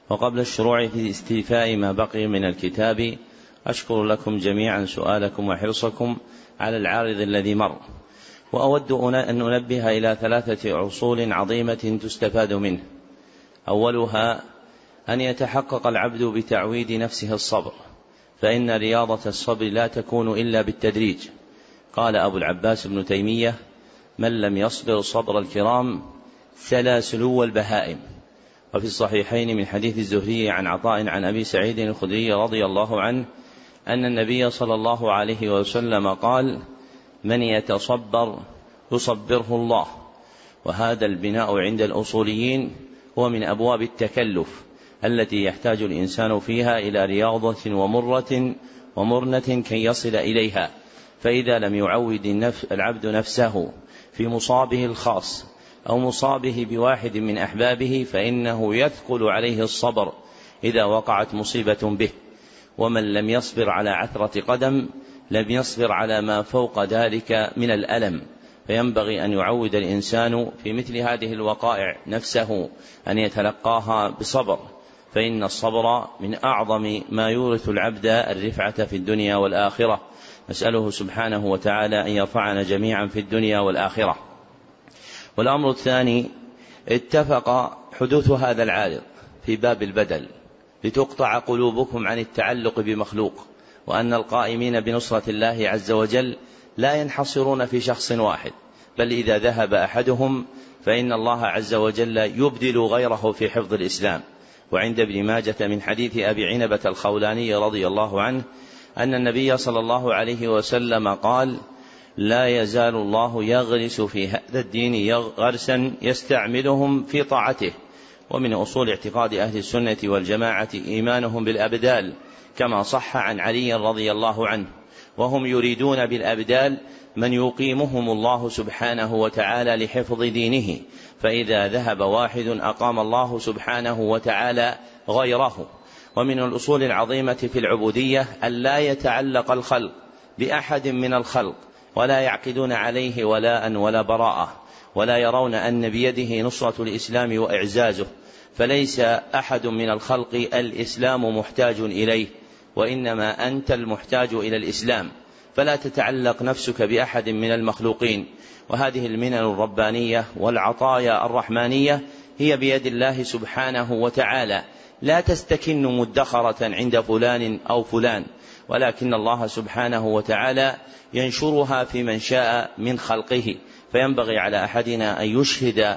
وقبل الشروع في استيفاء ما بقي من الكتاب أشكر لكم جميعا سؤالكم وحرصكم على العارض الذي مر، وأود أن أنبه إلى 3 أصول عظيمة تستفاد منه. أولها أن يتحقق العبد بتعويد نفسه الصبر، فإن رياضة الصبر لا تكون إلا بالتدريج. قال أبو العباس ابن تيمية: من لم يصبر صبر الكرام سلا سلو البهائم. وفي الصحيحين من حديث الزهري عن عطاء عن أبي سعيد الخدري رضي الله عنه أن النبي صلى الله عليه وسلم قال: من يتصبر يصبره الله. وهذا البناء عند الأصوليين هو من أبواب التكلف التي يحتاج الإنسان فيها إلى رياضة ومرنة كي يصل إليها، فإذا لم يعود العبد نفسه في مصابه الخاص أو مصابه بواحد من أحبابه فإنه يثقل عليه الصبر إذا وقعت مصيبة به. ومن لم يصبر على عثرة قدم لم يصبر على ما فوق ذلك من الألم، فينبغي أن يعود الإنسان في مثل هذه الوقائع نفسه أن يتلقاها بصبر، فإن الصبر من أعظم ما يورث العبد الرفعة في الدنيا والآخرة. نسأله سبحانه وتعالى أن يرفعنا جميعا في الدنيا والآخرة. والأمر الثاني: اتفق حدوث هذا العارض في باب البدل لتقطع قلوبكم عن التعلق بمخلوق، وأن القائمين بنصرة الله عز وجل لا ينحصرون في شخص واحد، بل إذا ذهب أحدهم فإن الله عز وجل يبدل غيره في حفظ الإسلام. وعند ابن ماجة من حديث أبي عنبة الخولاني رضي الله عنه أن النبي صلى الله عليه وسلم قال: لا يزال الله يغرس في هذا الدين غرسا يستعملهم في طاعته. ومن أصول اعتقاد أهل السنة والجماعة إيمانهم بالأبدال، كما صح عن علي رضي الله عنه، وهم يريدون بالأبدال من يقيمهم الله سبحانه وتعالى لحفظ دينه، فإذا ذهب واحد أقام الله سبحانه وتعالى غيره. ومن الأصول العظيمة في العبودية أن لا يتعلق الخلق بأحد من الخلق، ولا يعقدون عليه ولاء ولا براءة، ولا يرون أن بيده نصرة الإسلام وإعزازه، فليس أحد من الخلق الإسلام محتاج إليه، وإنما أنت المحتاج إلى الإسلام، فلا تتعلق نفسك بأحد من المخلوقين. وهذه المنن الربانية والعطايا الرحمانية هي بيد الله سبحانه وتعالى، لا تستكن مدخرة عند فلان أو فلان، ولكن الله سبحانه وتعالى ينشرها في من شاء من خلقه. فينبغي على أحدنا أن يشهد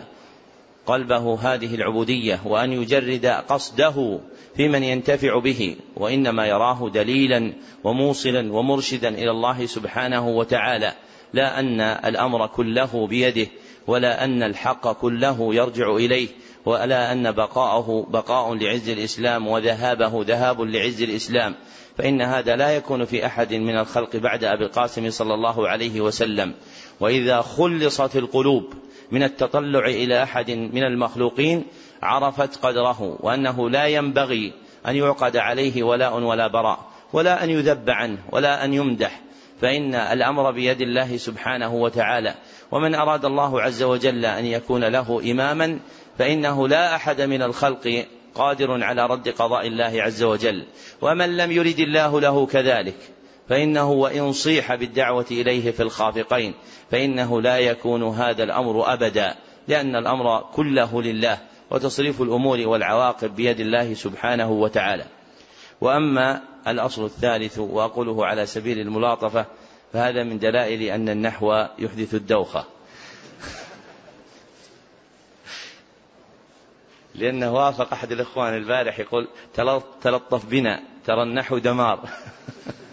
قلبه هذه العبودية، وأن يجرد قصده في من ينتفع به، وإنما يراه دليلا وموصلا ومرشدا إلى الله سبحانه وتعالى، لا أن الأمر كله بيده، ولا أن الحق كله يرجع إليه، ولا أن بقاءه بقاء لعز الإسلام وذهابه ذهاب لعز الإسلام، فإن هذا لا يكون في أحد من الخلق بعد أبي القاسم صلى الله عليه وسلم. وإذا خلصت القلوب من التطلع إلى أحد من المخلوقين عرفت قدره، وأنه لا ينبغي أن يعقد عليه ولاء ولا براء، ولا أن يذب عنه ولا أن يمدح، فإن الأمر بيد الله سبحانه وتعالى. ومن أراد الله عز وجل أن يكون له إماما فإنه لا أحد من الخلق قادر على رد قضاء الله عز وجل، ومن لم يرد الله له كذلك فإنه وإن صيح بالدعوة إليه في الخافقين فإنه لا يكون هذا الأمر أبدا، لأن الأمر كله لله، وتصريف الأمور والعواقب بيد الله سبحانه وتعالى. وأما الأصل الثالث، وأقوله على سبيل الملاطفة، فهذا من دلائل أن النحو يحدث الدوخة، لأنه وافق أحد الإخوان البارح يقول: تلطف بنا ترى النحو دمار.